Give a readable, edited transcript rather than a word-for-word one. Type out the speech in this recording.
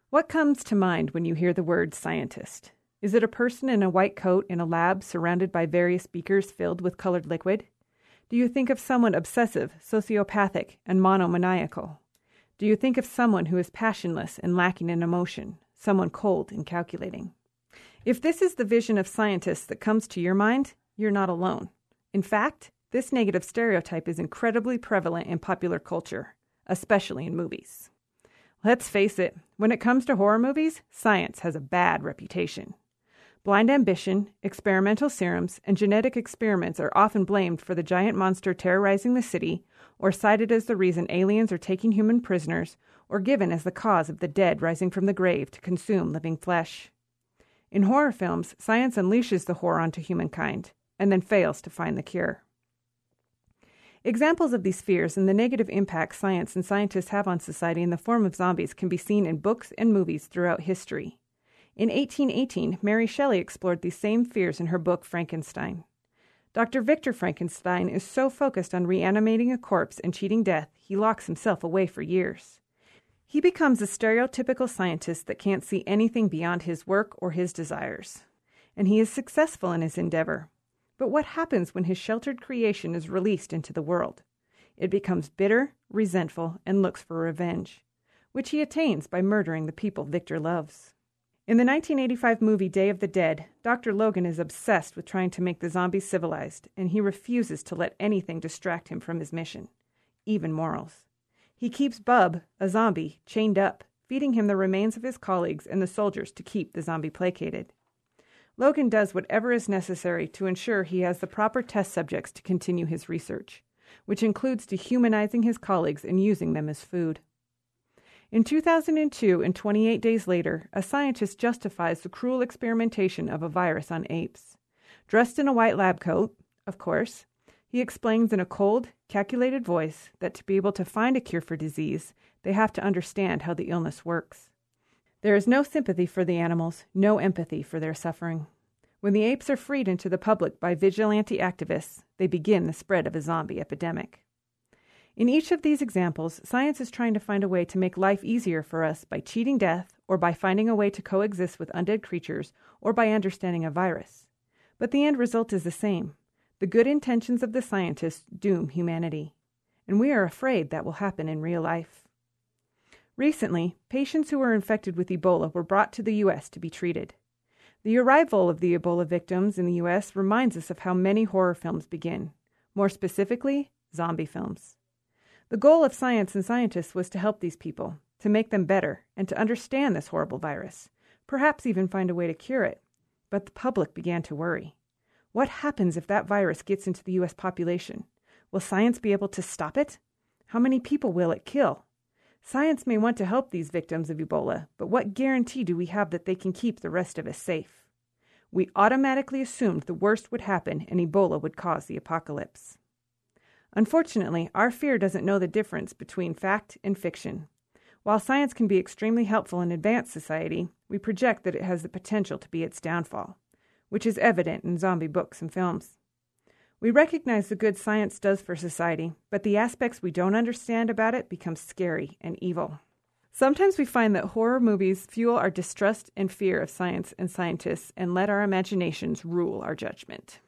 What comes to mind when you hear the word scientist? Is it a person in a white coat in a lab surrounded by various beakers filled with colored liquid? Do you think of someone obsessive, sociopathic, and monomaniacal? Do you think of someone who is passionless and lacking in emotion, someone cold and calculating? If this is the vision of scientists that comes to your mind, you're not alone. In fact, this negative stereotype is incredibly prevalent in popular culture, especially in movies. Let's face it, when it comes to horror movies, science has a bad reputation. Blind ambition, experimental serums, and genetic experiments are often blamed for the giant monster terrorizing the city, or cited as the reason aliens are taking human prisoners, or given as the cause of the dead rising from the grave to consume living flesh. In horror films, science unleashes the horror onto humankind, and then fails to find the cure. Examples of these fears and the negative impact science and scientists have on society in the form of zombies can be seen in books and movies throughout history. In 1818, Mary Shelley explored these same fears in her book Frankenstein. Dr. Victor Frankenstein is so focused on reanimating a corpse and cheating death, he locks himself away for years. He becomes a stereotypical scientist that can't see anything beyond his work or his desires. And he is successful in his endeavor. But what happens when his sheltered creation is released into the world? It becomes bitter, resentful, and looks for revenge, which he attains by murdering the people Victor loves. In the 1985 movie Day of the Dead, Dr. Logan is obsessed with trying to make the zombies civilized, and he refuses to let anything distract him from his mission, even morals. He keeps Bub, a zombie, chained up, feeding him the remains of his colleagues and the soldiers to keep the zombie placated. Logan does whatever is necessary to ensure he has the proper test subjects to continue his research, which includes dehumanizing his colleagues and using them as food. In 2002, and 28 days later, a scientist justifies the cruel experimentation of a virus on apes. Dressed in a white lab coat, of course, he explains in a cold, calculated voice that to be able to find a cure for disease, they have to understand how the illness works. There is no sympathy for the animals, no empathy for their suffering. When the apes are freed into the public by vigilante activists, they begin the spread of a zombie epidemic. In each of these examples, science is trying to find a way to make life easier for us by cheating death, or by finding a way to coexist with undead creatures, or by understanding a virus. But the end result is the same. The good intentions of the scientists doom humanity. And we are afraid that will happen in real life. Recently, patients who were infected with Ebola were brought to the U.S. to be treated. The arrival of the Ebola victims in the U.S. reminds us of how many horror films begin. More specifically, zombie films. The goal of science and scientists was to help these people, to make them better, and to understand this horrible virus, perhaps even find a way to cure it. But the public began to worry. What happens if that virus gets into the U.S. population? Will science be able to stop it? How many people will it kill? Science may want to help these victims of Ebola, but what guarantee do we have that they can keep the rest of us safe? We automatically assumed the worst would happen and Ebola would cause the apocalypse. Unfortunately, our fear doesn't know the difference between fact and fiction. While science can be extremely helpful in advanced society, we project that it has the potential to be its downfall, which is evident in zombie books and films. We recognize the good science does for society, but the aspects we don't understand about it become scary and evil. Sometimes we find that horror movies fuel our distrust and fear of science and scientists and let our imaginations rule our judgment.